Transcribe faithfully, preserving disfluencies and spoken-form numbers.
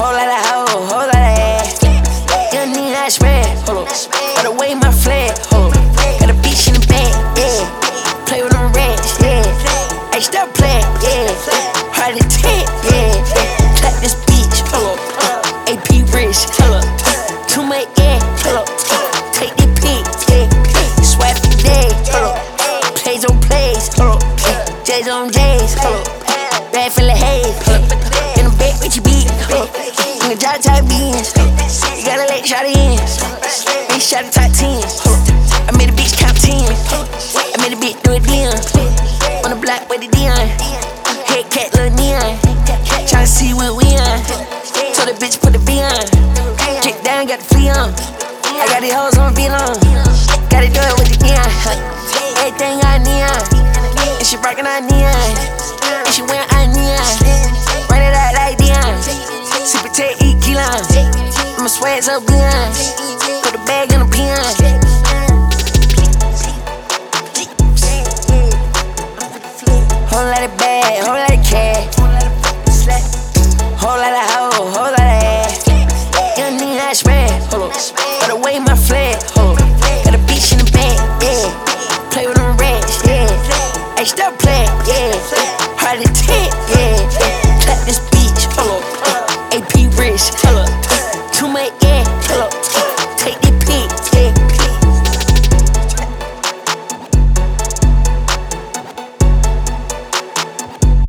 whole lot of hoe, whole lot of ass. Young nigga, I spread, hold up. Gotta wave my flag, hold up. Got a bitch in the back, yeah. Play with them rats, yeah. Hey, stop playing, yeah. Hard to take, yeah. Clap this bitch, hold up. A P rich, hold up. Too much air, hold up. Take the pic, yeah. Swap the day, hold up. Plays on plays, hold up. J's on J's, hold up. Bag full of haze, hold up. In the back with your beat, hold up. In the drop top beans, you gotta let shot in. Bitch shot the top ten, hold up. I made a bitch count ten. I made a bitch do it then. On the block with the Dion. Head cat, little neon. Tryna see what we on. Told the bitch put the B on. Kick down, got the flea on. I got these hoes on beat on. Gotta do it with the neon. Everything I neon. And she rockin' on neon. And she wearing on neon. Run it out like Dion. Super tech, eat Keelan. I'ma swag so beyond. Put the bag in the peon. Whole lot of bag, whole lot of cash. Whole lot of hoe, whole lot of ass. Young nigga, I spread, hold up. Gotta wave my flag, hold up. Got a bitch in the back, yeah. Play with them rats, yeah. Hey, stop playing, yeah. Hard to take, yeah. Clap this bitch, hold up. A P rich.